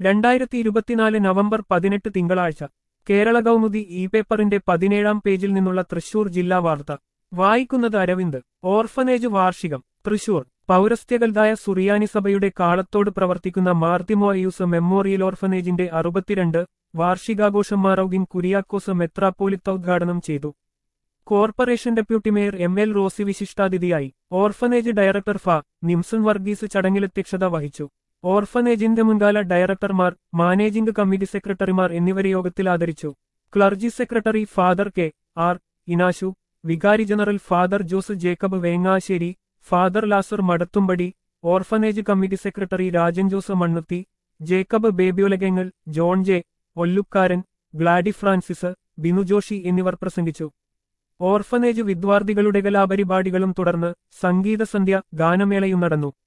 2024 November 18 തിങ്കളാഴ്ച Kerala Kaumudi E പേപ്പറിന്റെ 17-ാം പേജിൽ നിന്നുള്ള തൃശൂർ ജില്ലാ വാർത്ത വായിക്കുന്നത് അരവിന്ദ്. ഓർഫനേജ് വാർഷികം തൃശൂർ. പൗരസ്ത്യകൽതായ സുറിയാനി സഭയുടെ കാളത്തോട് പ്രവർത്തിക്കുന്ന മാർത്തിമോയൂസ് മെമ്മോറിയൽ ഓർഫനേജിന്റെ 62 വാർഷികാഘോഷം മാറൌഗിൻ കുരിയാക്കോസ് മെത്രാപ്പോലിത്ത ഉദ്ഘാടനം ചെയ്തു. Corporation deputy mayor M. L വിശിഷ്ടാതിഥിയായി. ഓർഫനേജ് ഡയറക്ടർ നിംസൺ വർഗീസ് ചടങ്ങിലധ്യക്ഷത വഹിച്ചു. ഓർഫനേജിന്റെ മുൻകാല ഡയറക്ടർമാർ, മാനേജിംഗ് കമ്മിറ്റി സെക്രട്ടറിമാർ എന്നിവരെ യോഗത്തിൽ ആദരിച്ചു. Clergy secretary father K. R. Inashu, വികാരി general father Jose Jacob Vengassery, father Lazar Madathumpady, orphanage committee secretary Rajan Jose Mannuthy, Jacob ബേബിയൊലകെങ്ങൽ, ജോൺ ജെ. ഒല്ലുക്കാരൻ, ഗ്ലാഡി ഫ്രാൻസിസ്, ബിനു ജോഷി എന്നിവർ പ്രസംഗിച്ചു. ഓർഫനേജ് വിദ്യാർത്ഥികളുടെ കലാപരിപാടികളും തുടർന്ന് സംഗീതസന്ധ്യ, ഗാനമേളയും നടന്നു.